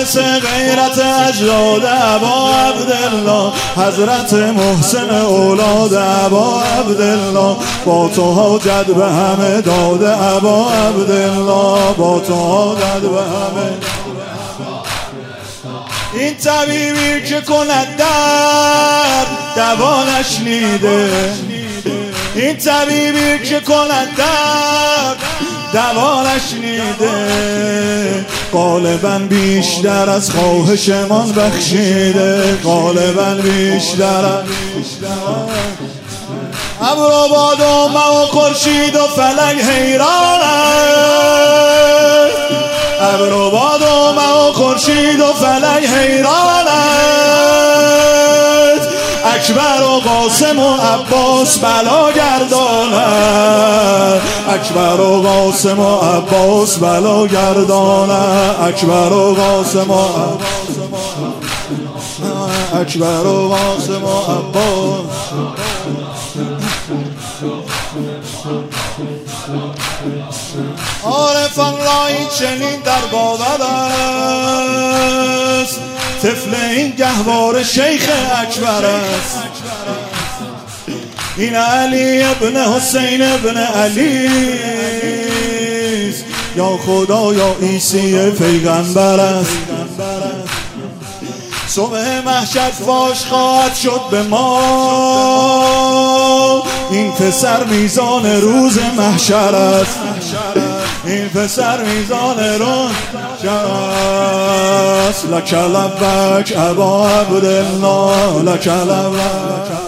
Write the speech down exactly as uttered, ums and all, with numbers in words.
مثل غیرت اجداد ابا عبدالله، حضرت محسن اولاد ابا عبدالله، با تو حاجت به همه داده ابا عبدالله، با تو حاجت به همه. این طبیبی که کند درد دوا نشنیده، این طبیبی که کند درد دوا نشنیده، غالباً بیشتر از خواهشمان بخشیده، غالباً بیشتر از ابر و باد و مه و خورشید و فلک حیران است، ابر و باد و مه و خورشید و فلک حیران است، اکبر و قاسم و عباس بلا گردانند، اکبر و قاسم و عباس بلا گردانند، اکبر و قاسم و اکبر و قاسم و عباس. عارفان را این چنین در باور است، طفل این گهوار شیخ اکبر است، این علی ابن حسین ابن علی است، یا خدا یا عیسی پیغمبر است. صبح محشر فاش خواهد شد به ما، این پسر میزان روز محشر است، این پسر میزان روز محشر است. لک لبک ابا عبدالله، لک لبک